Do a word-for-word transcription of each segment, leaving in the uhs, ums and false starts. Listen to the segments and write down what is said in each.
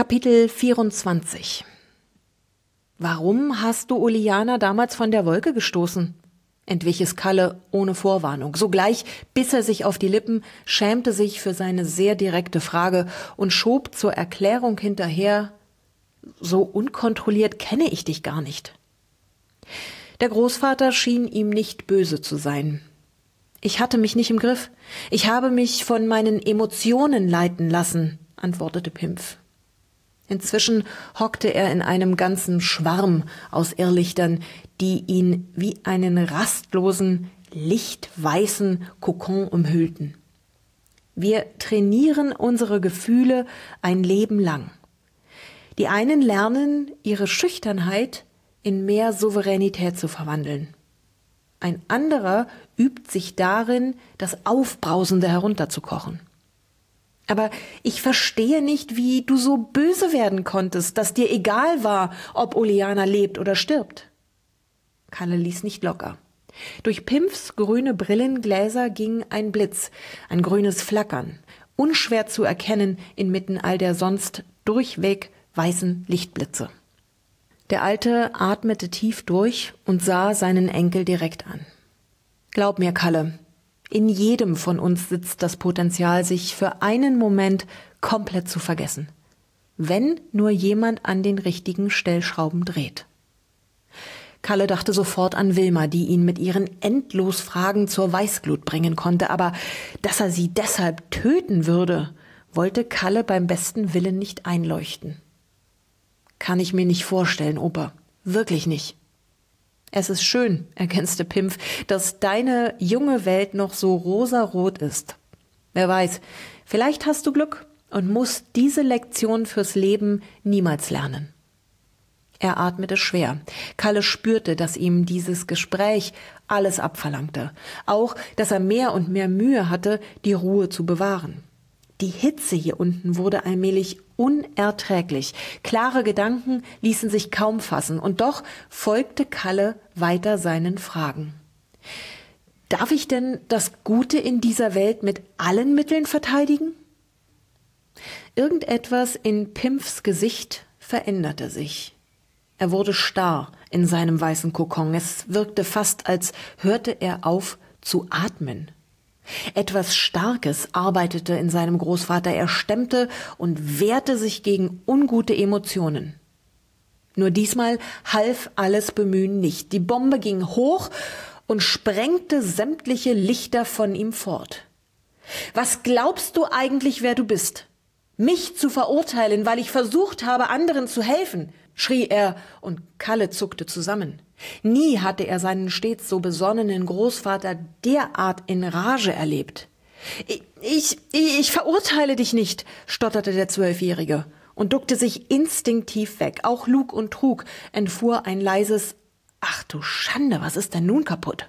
Kapitel vierundzwanzig. »Warum hast du Oleana damals von der Wolke gestoßen?« entwich es Kalle ohne Vorwarnung. Sogleich biss er sich auf die Lippen, schämte sich für seine sehr direkte Frage und schob zur Erklärung hinterher: »So unkontrolliert kenne ich dich gar nicht.« Der Großvater schien ihm nicht böse zu sein. »Ich hatte mich nicht im Griff. Ich habe mich von meinen Emotionen leiten lassen«, antwortete Pimpf. Inzwischen hockte er in einem ganzen Schwarm aus Irrlichtern, die ihn wie einen rastlosen, lichtweißen Kokon umhüllten. Wir trainieren unsere Gefühle ein Leben lang. Die einen lernen, ihre Schüchternheit in mehr Souveränität zu verwandeln. Ein anderer übt sich darin, das Aufbrausende herunterzukochen. Aber ich verstehe nicht, wie du so böse werden konntest, dass dir egal war, ob Oleana lebt oder stirbt. Kalle ließ nicht locker. Durch Pimpfs grüne Brillengläser ging ein Blitz, ein grünes Flackern, unschwer zu erkennen inmitten all der sonst durchweg weißen Lichtblitze. Der Alte atmete tief durch und sah seinen Enkel direkt an. »Glaub mir, Kalle, in jedem von uns sitzt das Potenzial, sich für einen Moment komplett zu vergessen, wenn nur jemand an den richtigen Stellschrauben dreht.« Kalle dachte sofort an Wilma, die ihn mit ihren Endlosfragen zur Weißglut bringen konnte, aber dass er sie deshalb töten würde, wollte Kalle beim besten Willen nicht einleuchten. »Kann ich mir nicht vorstellen, Opa, wirklich nicht.« »Es ist schön«, ergänzte Pimpf, »dass deine junge Welt noch so rosarot ist. Wer weiß, vielleicht hast du Glück und musst diese Lektion fürs Leben niemals lernen.« Er atmete schwer. Kalle spürte, dass ihm dieses Gespräch alles abverlangte. Auch, dass er mehr und mehr Mühe hatte, die Ruhe zu bewahren. Die Hitze hier unten wurde allmählich unerträglich. Klare Gedanken ließen sich kaum fassen, und doch folgte Kalle weiter seinen Fragen. »Darf ich denn das Gute in dieser Welt mit allen Mitteln verteidigen?« Irgendetwas in Pimpfs Gesicht veränderte sich. Er wurde starr in seinem weißen Kokon. Es wirkte fast, als hörte er auf zu atmen. Etwas Starkes arbeitete in seinem Großvater. Er stemmte und wehrte sich gegen ungute Emotionen. Nur diesmal half alles Bemühen nicht. Die Bombe ging hoch und sprengte sämtliche Lichter von ihm fort. »Was glaubst du eigentlich, wer du bist? Mich zu verurteilen, weil ich versucht habe, anderen zu helfen?« schrie er, und Kalle zuckte zusammen. Nie hatte er seinen stets so besonnenen Großvater derart in Rage erlebt. Ich, ich, ich verurteile dich nicht«, stotterte der Zwölfjährige und duckte sich instinktiv weg. Auch Lug und Trug entfuhr ein leises »Ach du Schande, was ist denn nun kaputt?«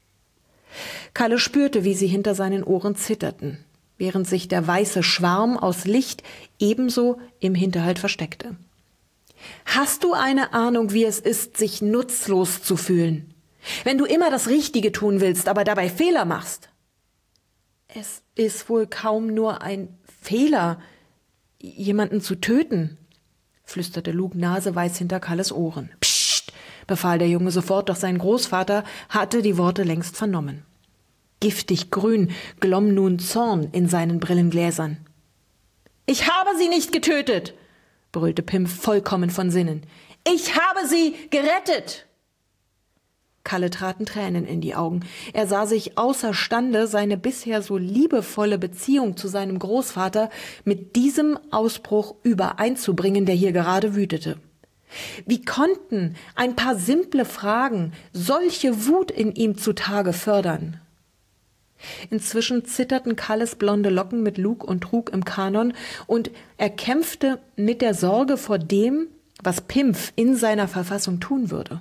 Kalle spürte, wie sie hinter seinen Ohren zitterten, während sich der weiße Schwarm aus Licht ebenso im Hinterhalt versteckte. »Hast du eine Ahnung, wie es ist, sich nutzlos zu fühlen, wenn du immer das Richtige tun willst, aber dabei Fehler machst?« »Es ist wohl kaum nur ein Fehler, jemanden zu töten«, flüsterte Lug naseweiß hinter Kalles Ohren. »Psst«, befahl der Junge sofort, doch sein Großvater hatte die Worte längst vernommen. Giftig grün glomm nun Zorn in seinen Brillengläsern. »Ich habe sie nicht getötet«, brüllte Pimpf vollkommen von Sinnen. »Ich habe sie gerettet!« Kalle traten Tränen in die Augen. Er sah sich außerstande, seine bisher so liebevolle Beziehung zu seinem Großvater mit diesem Ausbruch übereinzubringen, der hier gerade wütete. Wie konnten ein paar simple Fragen solche Wut in ihm zutage fördern? Inzwischen zitterten Kalles blonde Locken mit Lug und Trug im Kanon, und er kämpfte mit der Sorge vor dem, was Pimpf in seiner Verfassung tun würde.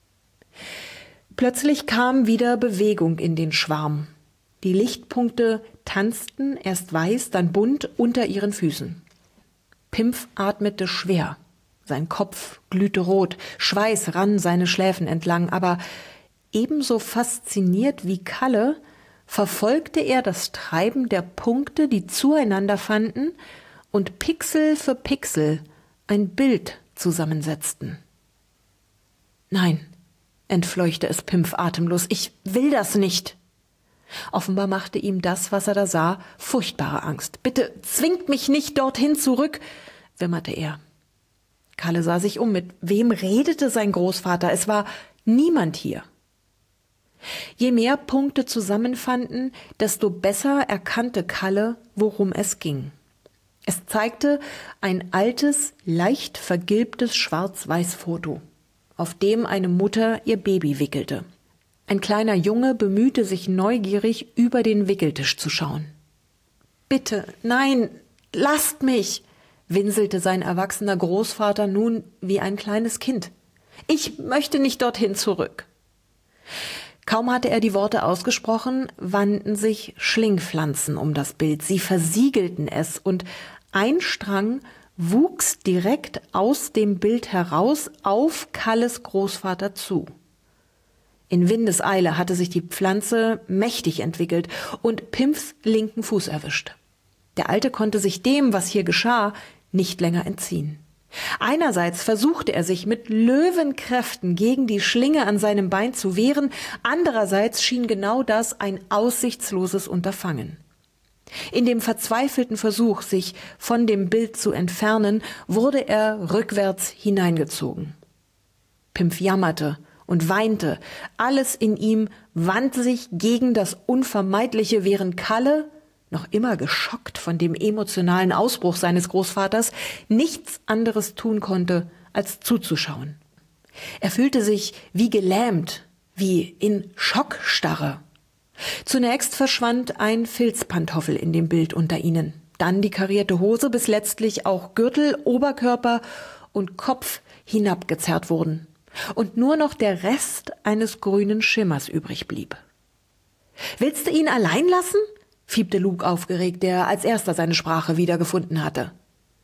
Plötzlich kam wieder Bewegung in den Schwarm. Die Lichtpunkte tanzten, erst weiß, dann bunt, unter ihren Füßen. Pimpf atmete schwer. Sein Kopf glühte rot, Schweiß rann seine Schläfen entlang, aber ebenso fasziniert wie Kalle verfolgte er das Treiben der Punkte, die zueinander fanden und Pixel für Pixel ein Bild zusammensetzten. »Nein«, entfleuchte es Pimpf atemlos, »ich will das nicht.« Offenbar machte ihm das, was er da sah, furchtbare Angst. »Bitte zwingt mich nicht dorthin zurück«, wimmerte er. Kalle sah sich um. Mit wem redete sein Großvater? Es war niemand hier. Je mehr Punkte zusammenfanden, desto besser erkannte Kalle, worum es ging. Es zeigte ein altes, leicht vergilbtes Schwarz-Weiß-Foto, auf dem eine Mutter ihr Baby wickelte. Ein kleiner Junge bemühte sich neugierig, über den Wickeltisch zu schauen. »Bitte, nein, lasst mich«, winselte sein erwachsener Großvater nun wie ein kleines Kind. »Ich möchte nicht dorthin zurück.« Kaum hatte er die Worte ausgesprochen, wanden sich Schlingpflanzen um das Bild. Sie versiegelten es und ein Strang wuchs direkt aus dem Bild heraus auf Kalles Großvater zu. In Windeseile hatte sich die Pflanze mächtig entwickelt und Pimpfs linken Fuß erwischt. Der Alte konnte sich dem, was hier geschah, nicht länger entziehen. Einerseits versuchte er sich mit Löwenkräften gegen die Schlinge an seinem Bein zu wehren, andererseits schien genau das ein aussichtsloses Unterfangen. In dem verzweifelten Versuch, sich von dem Bild zu entfernen, wurde er rückwärts hineingezogen. Pimpf jammerte und weinte, alles in ihm wandte sich gegen das Unvermeidliche, während Kalle, noch immer geschockt von dem emotionalen Ausbruch seines Großvaters, nichts anderes tun konnte, als zuzuschauen. Er fühlte sich wie gelähmt, wie in Schockstarre. Zunächst verschwand ein Filzpantoffel in dem Bild unter ihnen, dann die karierte Hose, bis letztlich auch Gürtel, Oberkörper und Kopf hinabgezerrt wurden und nur noch der Rest eines grünen Schimmers übrig blieb. »Willst du ihn allein lassen?« fiebte Luke aufgeregt, der als erster seine Sprache wiedergefunden hatte.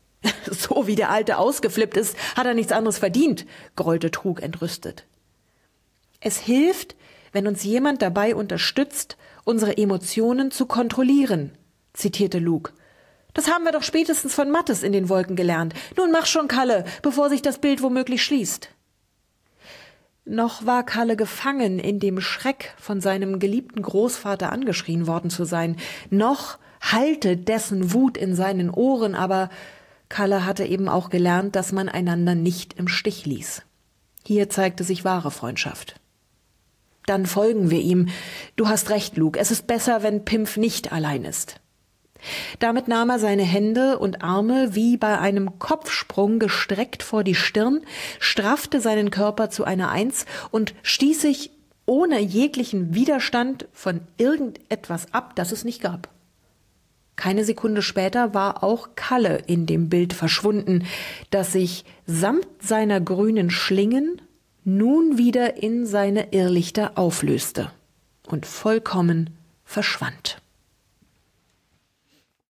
»So wie der Alte ausgeflippt ist, hat er nichts anderes verdient«, grollte Trug entrüstet. »Es hilft, wenn uns jemand dabei unterstützt, unsere Emotionen zu kontrollieren«, zitierte Luke. »Das haben wir doch spätestens von Mattes in den Wolken gelernt. Nun mach schon, Kalle, bevor sich das Bild womöglich schließt.« Noch war Kalle gefangen in dem Schreck, von seinem geliebten Großvater angeschrien worden zu sein. Noch hallte dessen Wut in seinen Ohren, aber Kalle hatte eben auch gelernt, dass man einander nicht im Stich ließ. Hier zeigte sich wahre Freundschaft. »Dann folgen wir ihm. Du hast recht, Luke. Es ist besser, wenn Pimpf nicht allein ist.« Damit nahm er seine Hände und Arme wie bei einem Kopfsprung gestreckt vor die Stirn, straffte seinen Körper zu einer Eins und stieß sich ohne jeglichen Widerstand von irgendetwas ab, das es nicht gab. Keine Sekunde später war auch Kalle in dem Bild verschwunden, das sich samt seiner grünen Schlingen nun wieder in seine Irrlichter auflöste und vollkommen verschwand.